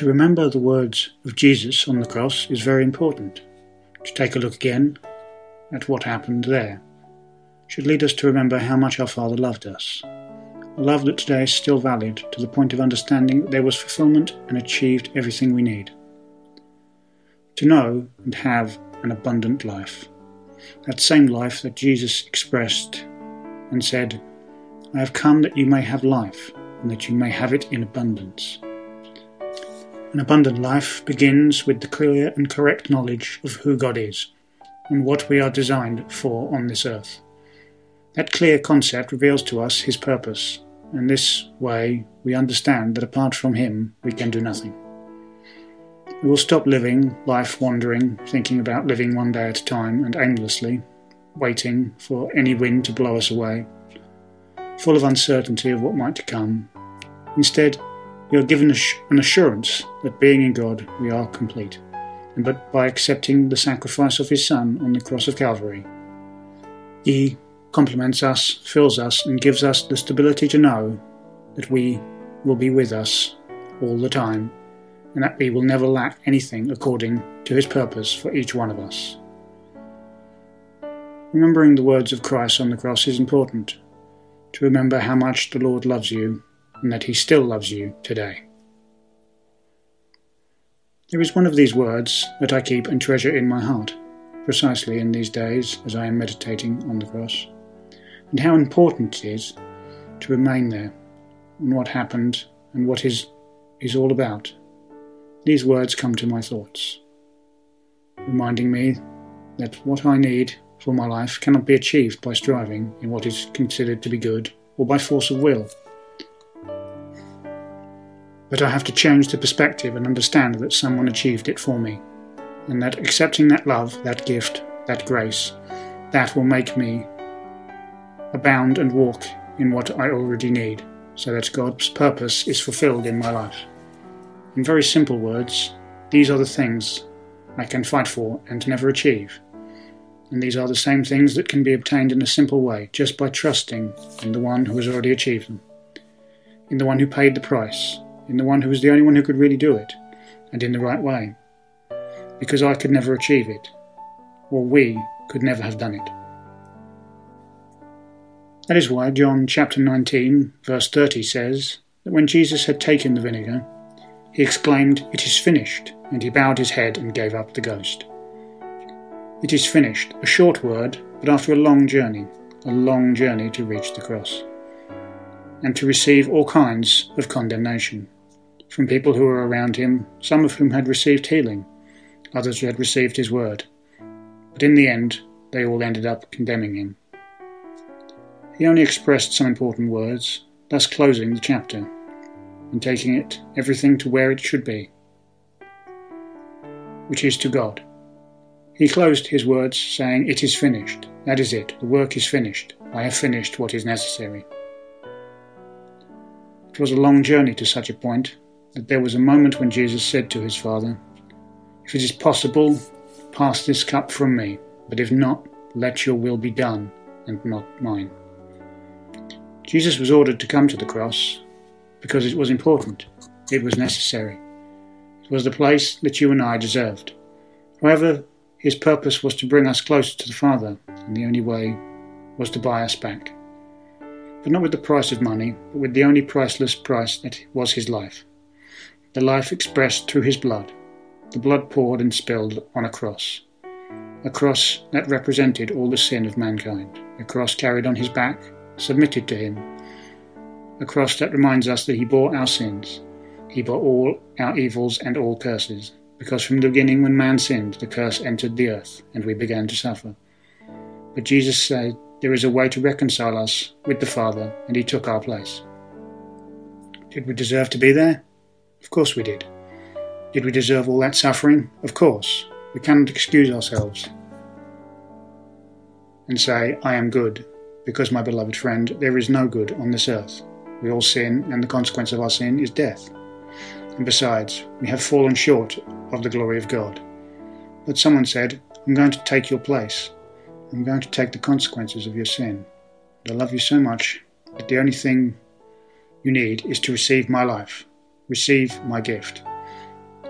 To remember the words of Jesus on the cross is very important. To take a look again at what happened there should lead us to remember how much our Father loved us. A love that today is still valid to the point of understanding that there was fulfillment and achieved everything we need. To know and have an abundant life. That same life that Jesus expressed and said, "I have come that you may have life, and that you may have it in abundance." An abundant life begins with the clear and correct knowledge of who God is and what we are designed for on this earth. That clear concept reveals to us His purpose, and this way we understand that apart from Him we can do nothing. We will stop living life wandering, thinking about living one day at a time and aimlessly, waiting for any wind to blow us away, full of uncertainty of what might come. Instead, we are given an assurance that being in God we are complete, and but by accepting the sacrifice of His Son on the cross of Calvary, He complements us, fills us, and gives us the stability to know that we will be with us all the time, and that we will never lack anything according to His purpose for each one of us. Remembering the words of Christ on the cross is important, to remember how much the Lord loves you and that He still loves you today. There is one of these words that I keep and treasure in my heart, precisely in these days as I am meditating on the cross, and how important it is to remain there on what happened and what is all about. These words come to my thoughts, reminding me that what I need for my life cannot be achieved by striving in what is considered to be good or by force of will. But I have to change the perspective and understand that someone achieved it for me, and that accepting that love, that gift, that grace, that will make me abound and walk in what I already need, so that God's purpose is fulfilled in my life. In very simple words, these are the things I can fight for and never achieve. And these are the same things that can be obtained in a simple way, just by trusting in the one who has already achieved them, in the one who paid the price, in the one who was the only one who could really do it, and in the right way. Because I could never achieve it, or we could never have done it. That is why John chapter 19, verse 30 says that when Jesus had taken the vinegar, He exclaimed, "It is finished," and He bowed His head and gave up the ghost. It is finished, a short word, but after a long journey to reach the cross, and to receive all kinds of condemnation from people who were around Him, some of whom had received healing, others who had received His word. But in the end, they all ended up condemning Him. He only expressed some important words, thus closing the chapter and taking everything to where it should be, which is to God. He closed His words saying, "It is finished. That is it. The work is finished. I have finished what is necessary." It was a long journey to such a point that there was a moment when Jesus said to His Father, "If it is possible, pass this cup from me, but if not, let your will be done and not mine." Jesus was ordered to come to the cross because it was important, it was necessary. It was the place that you and I deserved. However, His purpose was to bring us closer to the Father, and the only way was to buy us back. But not with the price of money, but with the only priceless price that was His life. The life expressed through His blood, the blood poured and spilled on a cross that represented all the sin of mankind, a cross carried on His back, submitted to Him, a cross that reminds us that He bore our sins, He bore all our evils and all curses, because from the beginning when man sinned, the curse entered the earth, and we began to suffer. But Jesus said there is a way to reconcile us with the Father, and He took our place. Did we deserve to be there? Of course we did. Did we deserve all that suffering? Of course. We cannot excuse ourselves and say, "I am good," because, my beloved friend, there is no good on this earth. We all sin, and the consequence of our sin is death. And besides, we have fallen short of the glory of God. But someone said, "I'm going to take your place. I'm going to take the consequences of your sin. And I love you so much that the only thing you need is to receive my life, receive my gift,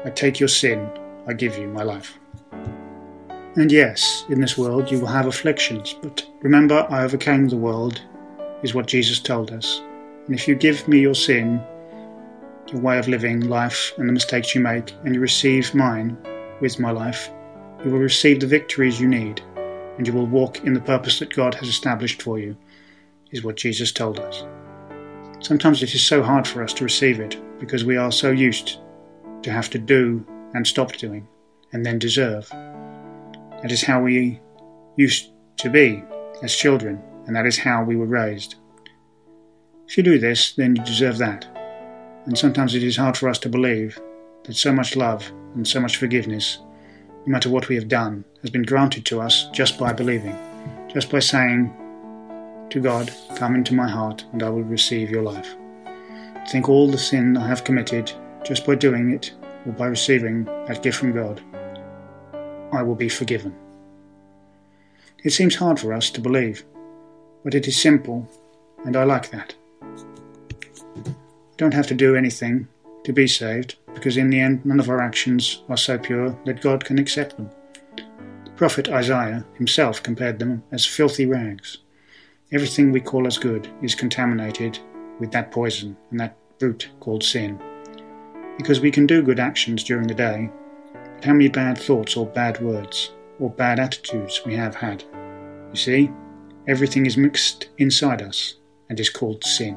I take your sin, I give you my life. And yes, in this world you will have afflictions, but remember, I overcame the world, is what Jesus told us. And if you give me your sin, your way of living life and the mistakes you make, and you receive mine with my life, you will receive the victories you need, and you will walk in the purpose that God has established for you, is what Jesus told us. Sometimes it is so hard for us to receive it, because we are so used to have to do and stop doing, and then deserve. That is how we used to be as children, and that is how we were raised. If you do this, then you deserve that. And sometimes it is hard for us to believe that so much love and so much forgiveness, no matter what we have done, has been granted to us just by believing, just by saying to God, come into my heart and I will receive your life. Think all the sin I have committed, just by doing it or by receiving that gift from God, I will be forgiven. It seems hard for us to believe, but it is simple, and I like that. We don't have to do anything to be saved, because in the end none of our actions are so pure that God can accept them. The prophet Isaiah himself compared them as filthy rags. Everything we call as good is contaminated with that poison and that root called sin. Because we can do good actions during the day, but how many bad thoughts or bad words or bad attitudes we have had? You see, everything is mixed inside us and is called sin.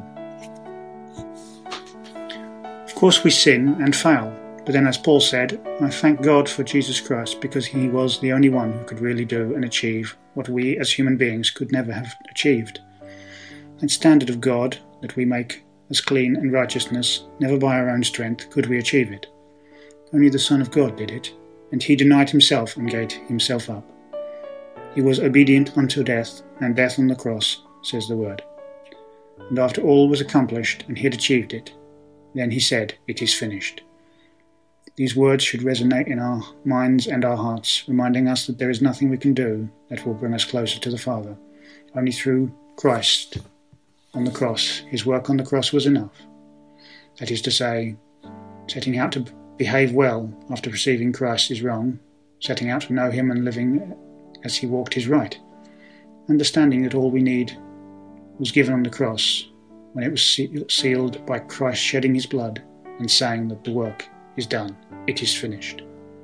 Of course we sin and fail, but then as Paul said, I thank God for Jesus Christ, because he was the only one who could really do and achieve what we as human beings could never have achieved. That standard of God that we make as clean and righteousness, never by our own strength could we achieve it. Only the Son of God did it, and he denied himself and gave himself up. He was obedient unto death, and death on the cross, says the word. And after all was accomplished and he had achieved it, then he said, it is finished. These words should resonate in our minds and our hearts, reminding us that there is nothing we can do that will bring us closer to the Father. Only through Christ on the cross, his work on the cross was enough. That is to say, setting out to behave well after receiving Christ is wrong, setting out to know him and living as he walked is right, understanding that all we need was given on the cross when it was sealed by Christ shedding his blood and saying that the work is done, it is finished.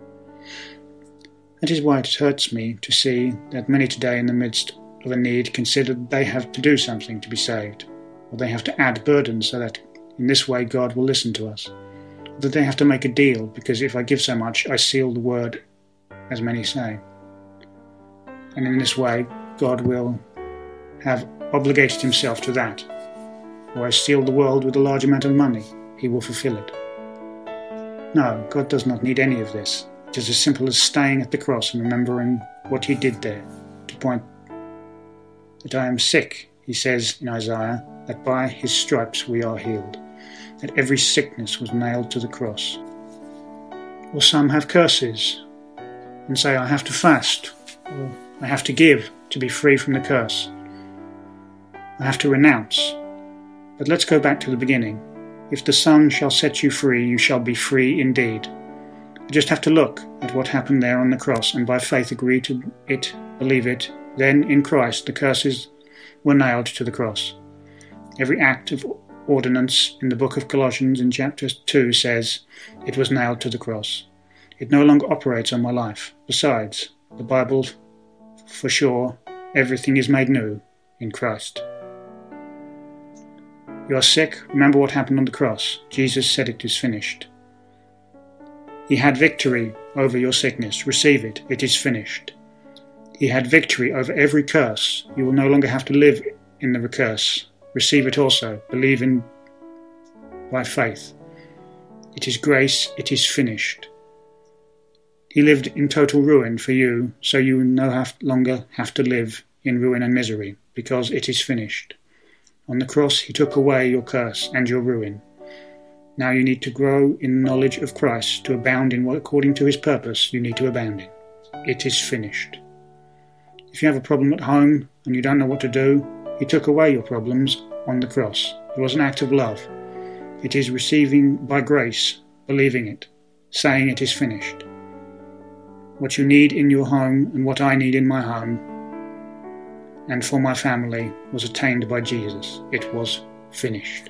That is why it hurts me to see that many today in the midst of a need consider they have to do something to be saved, or they have to add burdens so that in this way God will listen to us, or that they have to make a deal because if I give so much I seal the word, as many say. And in this way God will have obligated himself to that, or I seal the world with a large amount of money, he will fulfill it. No, God does not need any of this. It is as simple as staying at the cross and remembering what he did there, to point that I am sick, he says in Isaiah, that by his stripes we are healed, that every sickness was nailed to the cross. Or some have curses and say, I have to fast, or I have to give to be free from the curse. I have to renounce. But let's go back to the beginning. If the Son shall set you free, you shall be free indeed. You just have to look at what happened there on the cross and by faith agree to it, believe it. Then in Christ the curses were nailed to the cross. Every act of ordinance in the book of Colossians in chapter 2 says it was nailed to the cross. It no longer operates on my life. Besides, the Bible for sure, everything is made new in Christ. You are sick, remember what happened on the cross. Jesus said it is finished. He had victory over your sickness. Receive it. It is finished. He had victory over every curse. You will no longer have to live in the curse. Receive it also. Believe in by faith. It is grace. It is finished. He lived in total ruin for you, so you no longer have to live in ruin and misery, because it is finished. On the cross, he took away your curse and your ruin. Now you need to grow in knowledge of Christ, to abound in what according to his purpose you need to abound in. It is finished. If you have a problem at home and you don't know what to do, he took away your problems on the cross. It was an act of love. It is receiving by grace, believing it, saying it is finished. What you need in your home and what I need in my home and for my family was attained by Jesus. It was finished.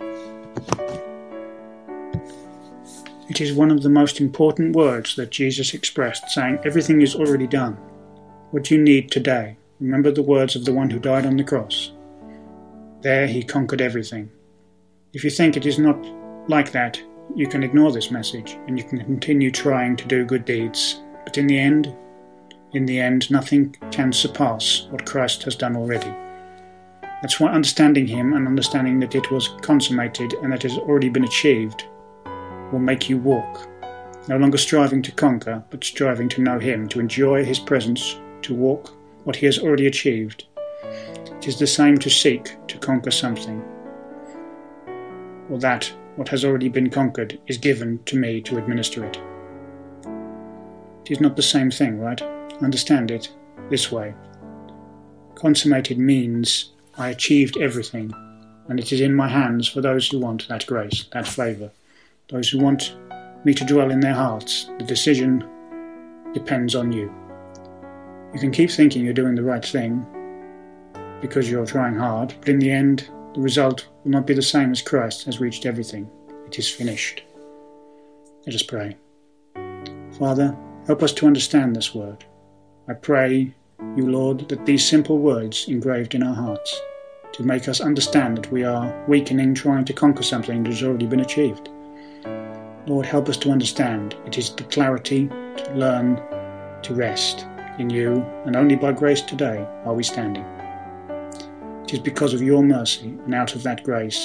It is one of the most important words that Jesus expressed, saying everything is already done. What you need today, remember the words of the one who died on the cross. There he conquered everything. If you think it is not like that, you can ignore this message and you can continue trying to do good deeds. But in the end, nothing can surpass what Christ has done already. That's why understanding him and understanding that it was consummated and that it has already been achieved will make you walk, no longer striving to conquer, but striving to know him, to enjoy his presence, to walk what he has already achieved. It is the same to seek to conquer something, or that what has already been conquered is given to me to administer it. It is not the same thing, right? Understand it this way. Consummated means I achieved everything, and it is in my hands for those who want that grace, that favour, those who want me to dwell in their hearts. The decision depends on you. You can keep thinking you're doing the right thing because you're trying hard, but in the end, the result will not be the same as Christ has reached everything. It is finished. Let us pray. Father, help us to understand this word. I pray you, Lord, that these simple words engraved in our hearts to make us understand that we are weakening, trying to conquer something that has already been achieved. Lord, help us to understand it is the clarity to learn to rest in you, and only by grace today are we standing. It is because of your mercy and out of that grace.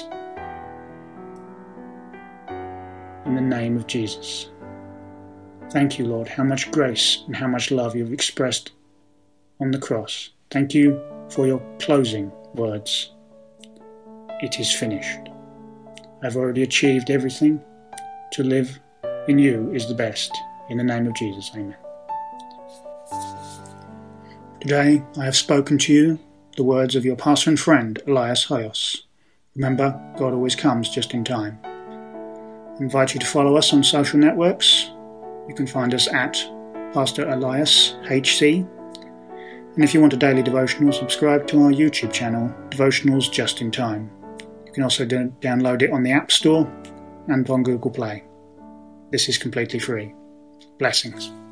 In the name of Jesus. Thank you, Lord, how much grace and how much love you've expressed on the cross. Thank you for your closing words. It is finished. I've already achieved everything. To live in you is the best. In the name of Jesus, amen. Today I have spoken to you the words of your pastor and friend, Elias Hoyos. Remember, God always comes just in time. I invite you to follow us on social networks. You can find us at Pastor Elias HC. And if you want a daily devotional, subscribe to our YouTube channel, Devotionals Just in Time. You can also download it on the App Store and on Google Play. This is completely free. Blessings.